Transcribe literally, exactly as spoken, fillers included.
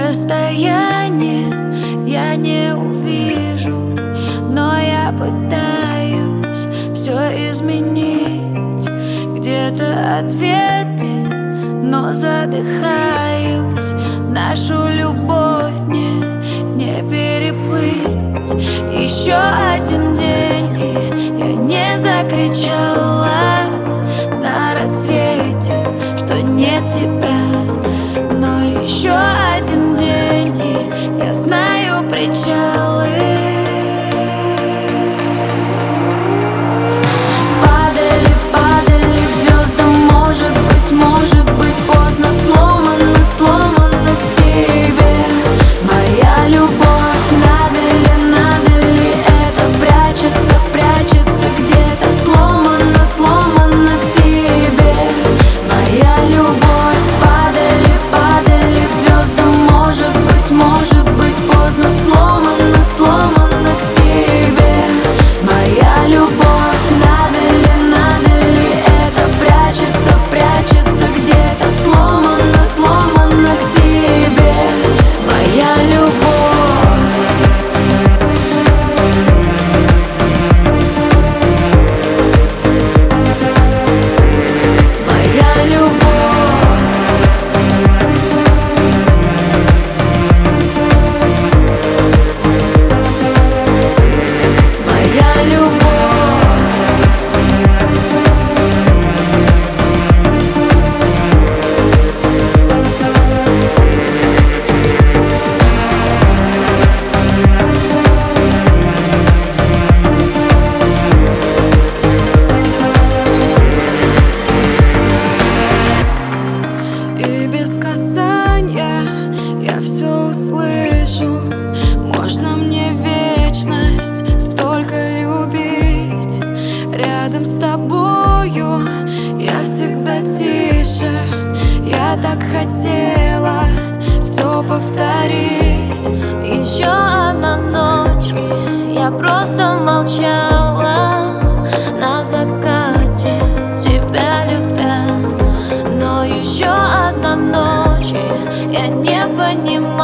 расстоянии я не увижу, но я пытаюсь все изменить. Где-то ответы, но задыхаюсь. Нашу любовь мне не переплыть. Еще один день, и я не закричала на рассвете, что нет тебя. Но еще один день, и я знаю причалы. Падали, падали к звездам, может быть, может быть поздно. Сломано, сломано к тебе моя любовь. Надо ли, надо ли это прячется, прячется где-то. Сломано, сломано к тебе моя любовь. Падали, падали к звездам, может быть, может быть поздно. Сломано, сломано к тебе моя любовь. Надо ли, надо ли это прячется, прячется где-то. Сломано, сломано к тебе моя любовь. Моя любовь. Моя любовь. И без касания я все услышу. Можно мне вечность столько любить. Рядом с тобою я всегда тише. Я так хотела все повторить. Еще одна ночь, и я просто молчала на закате, тебя любя. Но еще одна ночь, и я не понимала,